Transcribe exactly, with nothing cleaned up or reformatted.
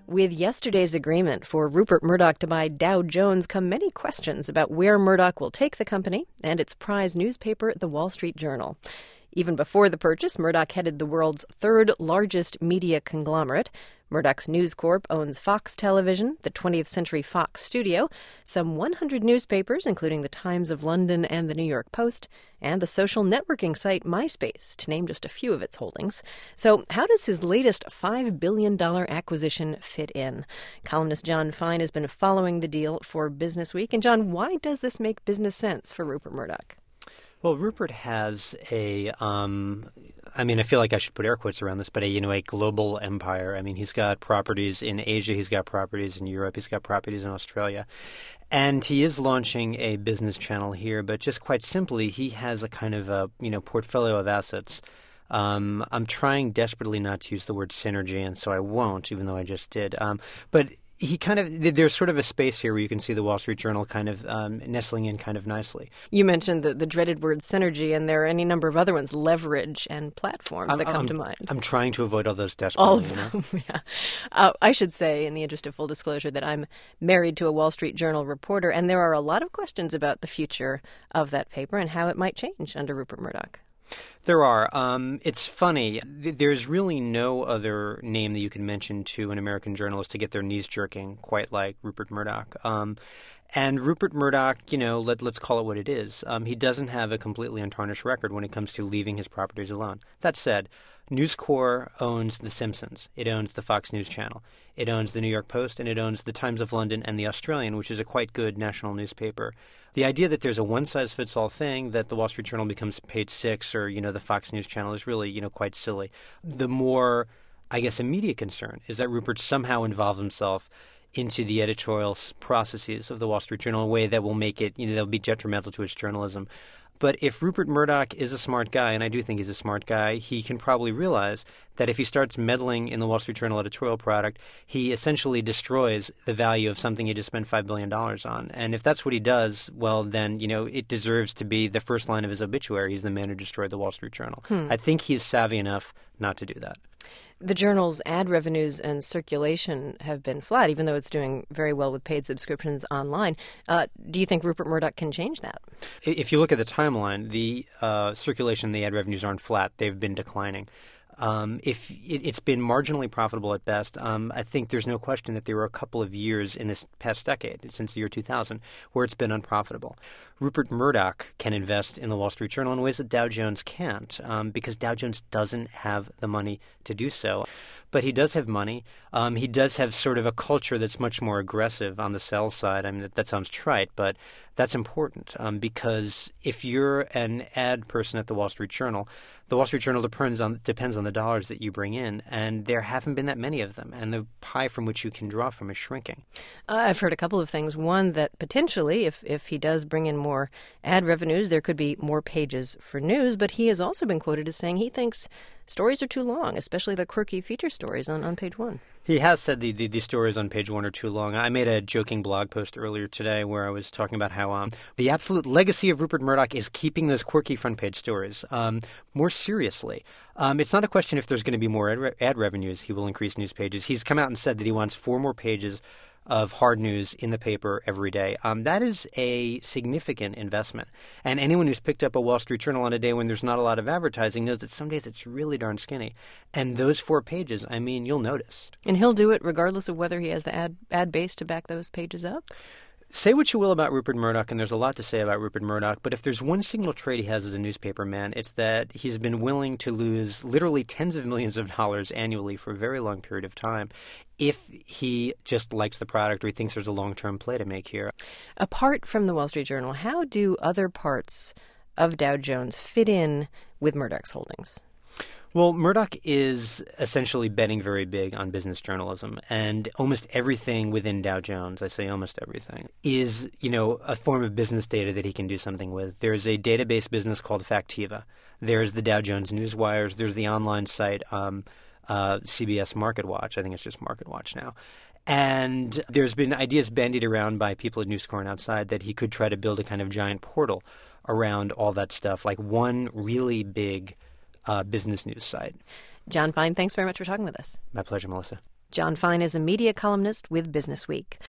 With yesterday's agreement for Rupert Murdoch to buy Dow Jones come many questions about where Murdoch will take the company and its prize newspaper, The Wall Street Journal. Even before the purchase, Murdoch headed the world's third largest media conglomerate. Murdoch's News Corp owns Fox Television, the twentieth Century Fox Studio, some one hundred newspapers, including the Times of London and the New York Post, and the social networking site MySpace, to name just a few of its holdings. So how does his latest five billion dollars acquisition fit in? Columnist John Fine has been following the deal for Business Week. And John, why does this make business sense for Rupert Murdoch? Well, Rupert has a, um, I mean, I feel like I should put air quotes around this, but a, you know, a global empire. I mean, he's got properties in Asia, he's got properties in Europe, he's got properties in Australia. And he is launching a business channel here, but just quite simply, he has a kind of a, you know, portfolio of assets. Um, I'm trying desperately not to use the word synergy, and so I won't, even though I just did. Um, but he kind of, there's sort of a space here where you can see the Wall Street Journal kind of um, nestling in kind of nicely. You mentioned the, the dreaded word synergy, and there are any number of other ones, leverage and platforms I'm, that come I'm, to mind. I'm trying to avoid all those desperately. All of you know? them, yeah. Uh, I should say, in the interest of full disclosure, that I'm married to a Wall Street Journal reporter, and there are a lot of questions about the future of that paper and how it might change under Rupert Murdoch. There are. Um, it's funny. There's really no other name that you can mention to an American journalist to get their knees jerking quite like Rupert Murdoch. Um, and Rupert Murdoch, you know, let, let's call it what it is. Um, he doesn't have a completely untarnished record when it comes to leaving his properties alone. That said, News Corp owns The Simpsons. It owns the Fox News Channel. It owns the New York Post, and it owns the Times of London and the Australian, which is a quite good national newspaper. The idea that there's a one-size-fits-all thing, that the Wall Street Journal becomes page six or, you know, the Fox News Channel is really, you know, quite silly. The more, I guess, immediate concern is that Rupert somehow involved himself into the editorial processes of the Wall Street Journal in a way that will make it, you know, that will be detrimental to its journalism. But if Rupert Murdoch is a smart guy, and I do think he's a smart guy, he can probably realize that if he starts meddling in the Wall Street Journal editorial product, he essentially destroys the value of something he just spent five billion dollars on. And if that's what he does, well, then, you know, it deserves to be the first line of his obituary. He's the man who destroyed the Wall Street Journal. Hmm. I think he's savvy enough not to do that. The Journal's ad revenues and circulation have been flat, even though it's doing very well with paid subscriptions online. Uh, do you think Rupert Murdoch can change that? If you look at the timeline, the uh, circulation and the ad revenues aren't flat. They've been declining. Um, if it, it's been marginally profitable at best, um, I think there's no question that there were a couple of years in this past decade, since the year two thousand, where it's been unprofitable. Rupert Murdoch can invest in the Wall Street Journal in ways that Dow Jones can't, um, because Dow Jones doesn't have the money to do so. But he does have money. Um, he does have sort of a culture that's much more aggressive on the sales side. I mean, that, that sounds trite, but that's important um, because if you're an ad person at the Wall Street Journal, the Wall Street Journal depends on depends on the dollars that you bring in, and there haven't been that many of them, and the pie from which you can draw from is shrinking. Uh, I've heard a couple of things. One, that potentially, if, if he does bring in more ad revenues, there could be more pages for news, but he has also been quoted as saying he thinks stories are too long, especially the quirky feature stories on, on page one. He has said the, the, the stories on page one are too long. I made a joking blog post earlier today where I was talking about how um, the absolute legacy of Rupert Murdoch is keeping those quirky front page stories. Um, more seriously, um, it's not a question if there's going to be more ad, re- ad revenues, he will increase news pages. He's come out and said that he wants four more pages of hard news in the paper every day. Um, that is a significant investment. And anyone who's picked up a Wall Street Journal on a day when there's not a lot of advertising knows that some days it's really darn skinny. And those four pages, I mean, you'll notice. And he'll do it regardless of whether he has the ad, ad base to back those pages up? Say what you will about Rupert Murdoch, and there's a lot to say about Rupert Murdoch, but if there's one signal trait he has as a newspaper man, it's that he's been willing to lose literally tens of millions of dollars annually for a very long period of time if he just likes the product or he thinks there's a long-term play to make here. Apart from the Wall Street Journal, how do other parts of Dow Jones fit in with Murdoch's holdings? Well, Murdoch is essentially betting very big on business journalism, and almost everything within Dow Jones, I say almost everything, is, you know, a form of business data that he can do something with. There's a database business called Factiva. There's the Dow Jones Newswires. There's the online site um, uh, C B S MarketWatch. I think it's just MarketWatch now. And there's been ideas bandied around by people at News Corp and outside that he could try to build a kind of giant portal around all that stuff, like one really big Uh, business news site. John Fine, thanks very much for talking with us. My pleasure, Melissa. John Fine is a media columnist with Businessweek.